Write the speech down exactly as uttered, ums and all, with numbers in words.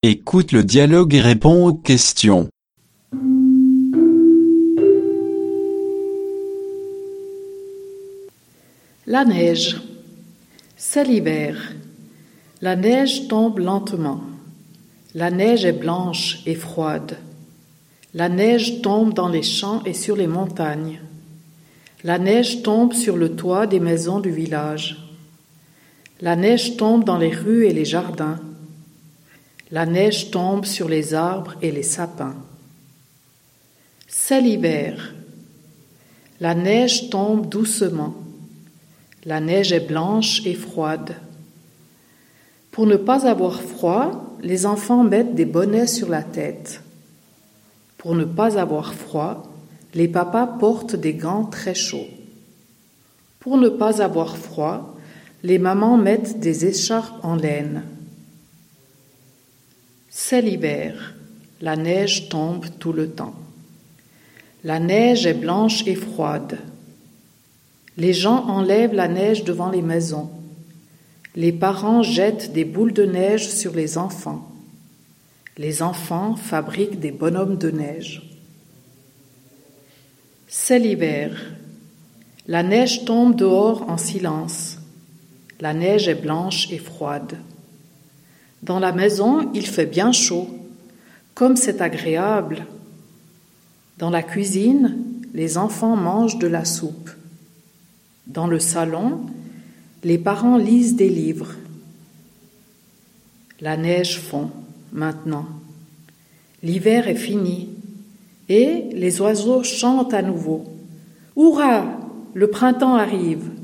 Écoute le dialogue et réponds aux questions. La neige. C'est l'hiver. La neige tombe lentement. La neige est blanche et froide. La neige tombe dans les champs et sur les montagnes. La neige tombe sur le toit des maisons du village. La neige tombe dans les rues et les jardins. La neige tombe sur les arbres et les sapins. C'est l'hiver. La neige tombe doucement. La neige est blanche et froide. Pour ne pas avoir froid, les enfants mettent des bonnets sur la tête. Pour ne pas avoir froid, les papas portent des gants très chauds. Pour ne pas avoir froid, les mamans mettent des écharpes en laine. C'est l'hiver. La neige tombe tout le temps. La neige est blanche et froide. Les gens enlèvent la neige devant les maisons. Les parents jettent des boules de neige sur les enfants. Les enfants fabriquent des bonhommes de neige. C'est l'hiver. La neige tombe dehors en silence. La neige est blanche et froide. Dans la maison, il fait bien chaud. Comme c'est agréable. Dans la cuisine, les enfants mangent de la soupe. Dans le salon, les parents lisent des livres. La neige fond maintenant. L'hiver est fini et les oiseaux chantent à nouveau. Hurrah! Le printemps arrive.